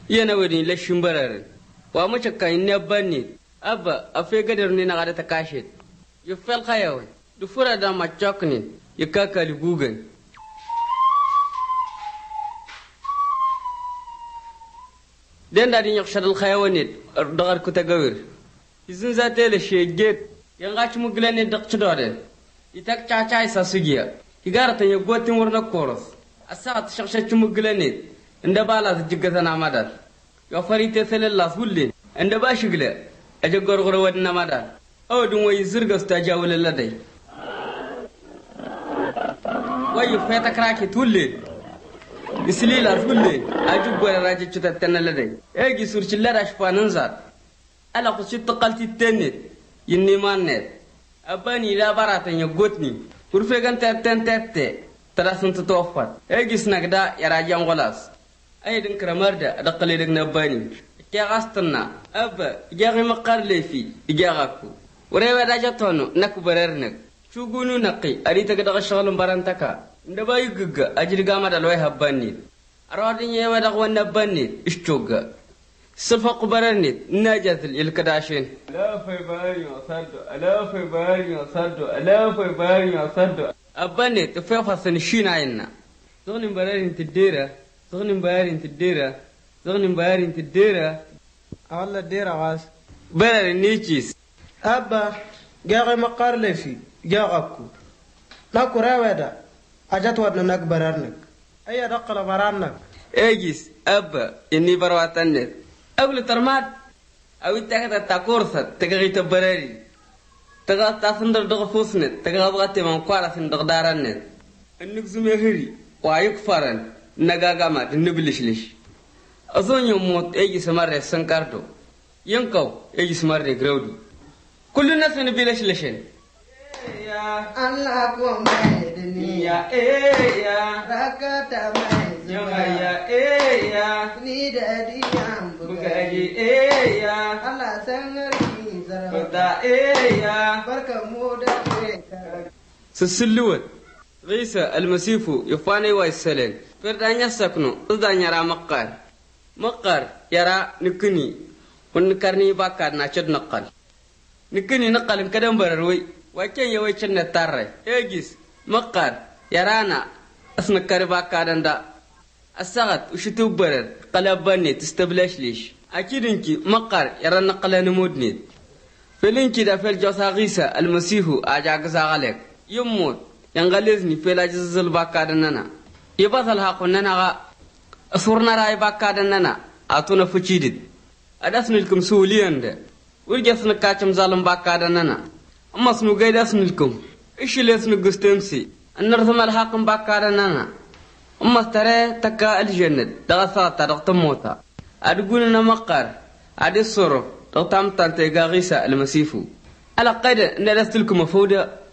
yana wadin lashin bararin wa mace kan ne banni abba afi gadar ne na gada ta kashe ya fel khayawan du fura da machokni ya kakali gugan den da din yakshadul khayawan dagar ku tagawir izin zate le sheget ya ngachi muglane dakci dode itak chacha isa sugiya igara tan ya gotin warna koros asat shaksha muglane inda bala jigata na madar ya farite selalla fulle inda ba shigle aje gorgoro wadna madar aw dun way zirga sta jawle ladai way feta kraki tulle islila fulle aju gore raje chuta tanalade egi surchi larash fananza ala ko ci taqalti tenet yinni mannet abani la barata nya gotni kurfe gan tete tarasun tofat egi snagda yara jangolas ay din kramarda daqale dik nabani ke gastna abba jagi maqar lefi ijagaku urewa da jatono nak bararnak chugunu naqi ari taga daga shaghlum barantaka ndaba yugga ajirga ma dalway habani aradin yewa daga wanabani ishchoga صفق برنت نجت الكداشين لا في باري وصدو لا في باري وصدو لا في باري وصدو أبنت في فصل شين عنا تغني بارين تديرة تغني بارين تديرة تغني بارين تديرة الله ديرة غاز بارين نيجيس أبا جاغي مقار لفي جاغكو ناكو راودا أجت ودنا نكبرنك أي دقل برانك أجيس أبا إني برواتنت أقول ترمات أو تكاد تكورث تكاد تبرري تكاد تاسندر دغفوسنت تكاد بغتي من قارة سندر دارنت النك زمهري ويكفرن نجاجمات النبلشلش أظن يوم أجي سمارة سنكارتو ينكو أجي سمارة جرودو كل الناس نبلشلشين يا الله قوم يا يا ركعت يا يا نيدي bugaji ya Allah sanarki zarfata ya barka mu da سسلوت غيسى المسيف يفاني ويسلن فردان يسكنو إذن يرى مقار يرى نكني ونكرني باكار ناشد نقل نكني نقل كدن برروي وكين يويشن نتاري ايجيس مقار يرانا اسنكر باكار دا السغت وشتو برر قلباني تستبلاش ليش أكيد إنكي مقر يرى نقل نمودني فلينكي دا فل جوسا غيسى المسيح أجاك زغالك يموت ينغلزني فلا جزل باكادننا يبطل حقننا أصورنا راي باكادننا أتونا فشيدد أدسن لكم سوليان ده ولجسن كاتم ظالم باكادننا أما سنو قيد أسن لكم إيش اللي أسن قستمسي النرثم الحاكم باكادننا أما ترى تكا الجنة دغثات دغتموتا أدقولنا مقر أدي الصرف دغتام تانتيغا غيسى المسيفو على قيد ندست لكم مفودة